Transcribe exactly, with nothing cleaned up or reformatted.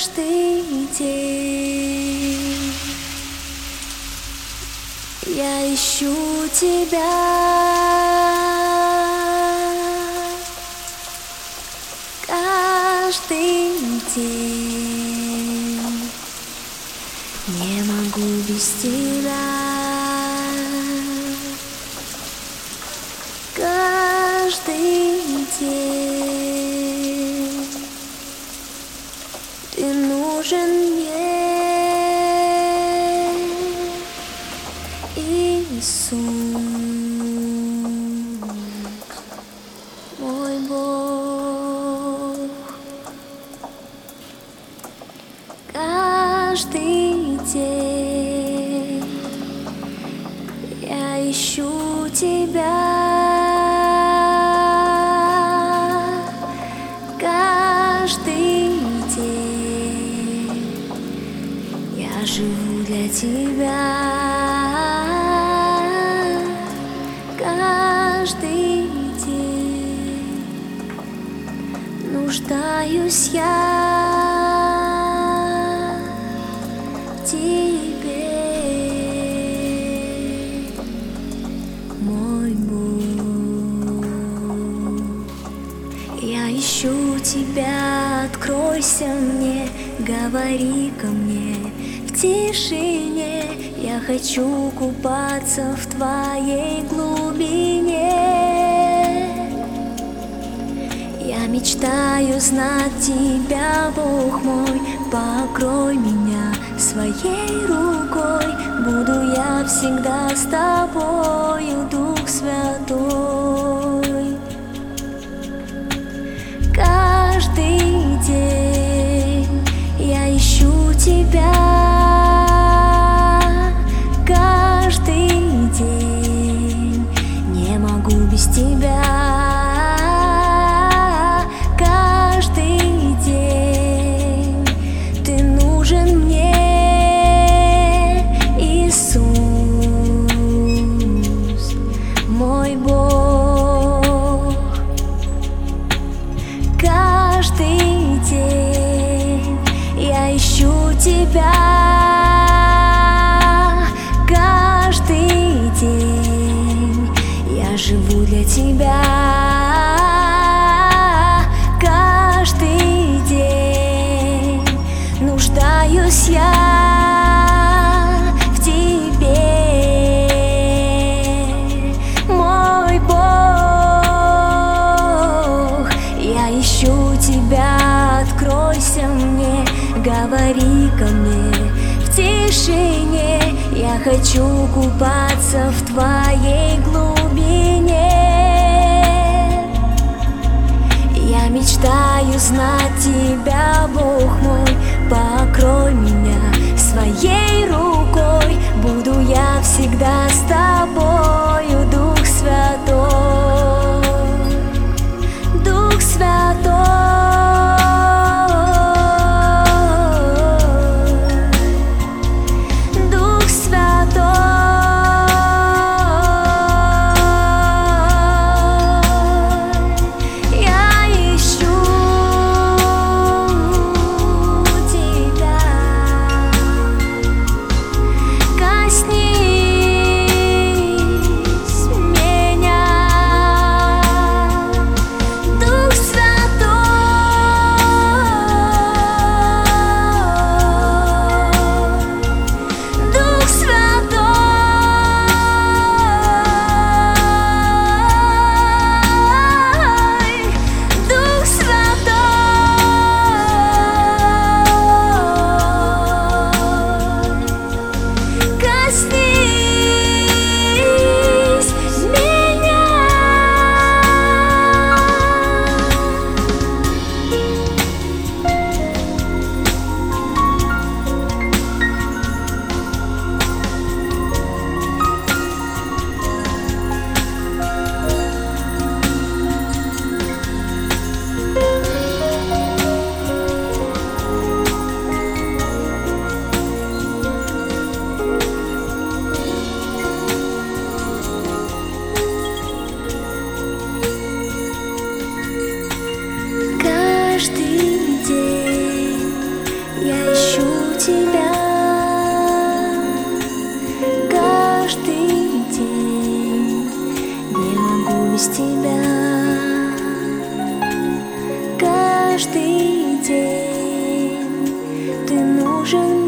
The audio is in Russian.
Каждый день я ищу тебя. Каждый день не могу без тебя. Каждый день ты нужен мне, Иисус, мой Бог. Каждый день я ищу тебя. Каждый день я живу для тебя. Каждый день нуждаюсь я в тебе, мой Бог. Я ищу тебя, откройся мне, говори ко мне в тишине. Я хочу купаться в твоей глубине. Я мечтаю знать тебя, Бог мой. Покрой меня своей рукой. Буду я всегда с тобою, Дух Святой. Каждый день я ищу тебя. Каждый день не могу без тебя. Каждый день ты нужен мне, Иисус, мой Бог. Каждый день я ищу тебя. Каждый день я живу для тебя. Каждый день нуждаюсь я в тебе, мой Бог. Я ищу тебя, откройся мне, говори ко мне в тишине. Я хочу купаться в твоей глубине. Я мечтаю знать тебя, Бог мой. Покрой меня своей рукой. Буду я всегда с тобою, Дух Святой, Дух Святой. Тебя я ищу тебя каждый день, не могу без тебя. Каждый день ты нужен